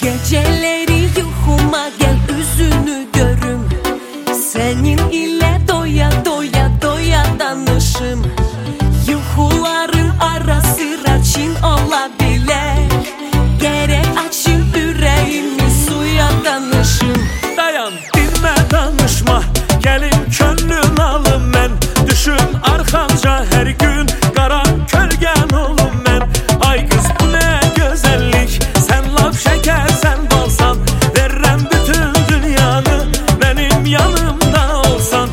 Geceleri yuhuma gel, yüzünü görüm. Senin ile doya doya doya danışım. Yuhuların ara sıra Çin olabilir. Gerek açayım yüreğimi suya danışım. Dayan dinme danışma, gelin könlün alım ben. Düşün arkanca her gün, kara kölgen olum ben. Ay kız bu ne güzellik, sen laf şeker sen balsan. Verrem bütün dünyanı, benim yanımda olsan.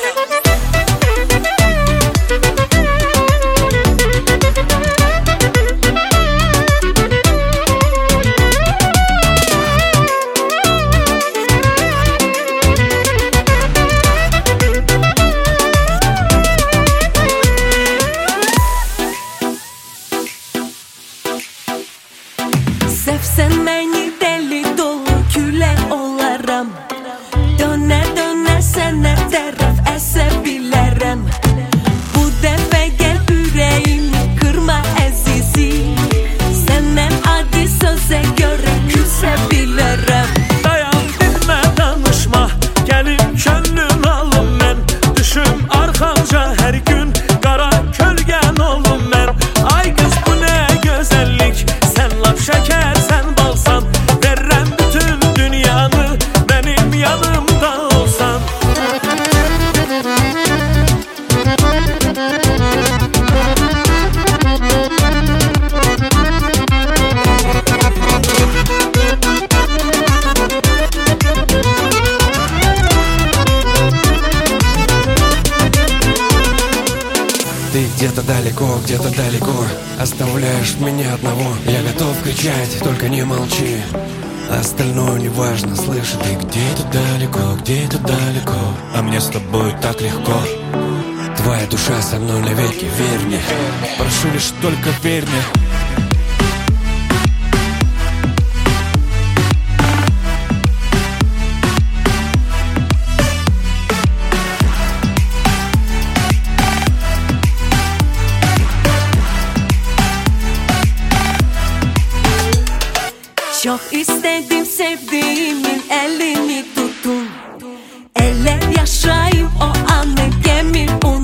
Sevsen beni deli dolu küle olaram. Döne döne sene taraf esebilirim. Bu defa gel yüreğimi kırma ezizi. Senem adi söze göre küsebilirim. Dayan dinme danışma, gelin könlün alım ben. Düşün arkanca her gün, kara kölgen olum ben. Ay kız bu ne güzellik, sen laf şeker sen balsan. Verrem bütün dünyanı, benim yanımda olsan. Ты где-то далеко, оставляешь меня одного. Я готов кричать, только не молчи. Остальное не важно, слышишь, ты где-то далеко, а мне с тобой так легко. Твоя душа со мной навеки, верь мне. Прошу лишь только верь мне. Çok istedim sevdiğimin elini tutun. Eller yaşayayım o anı, gemim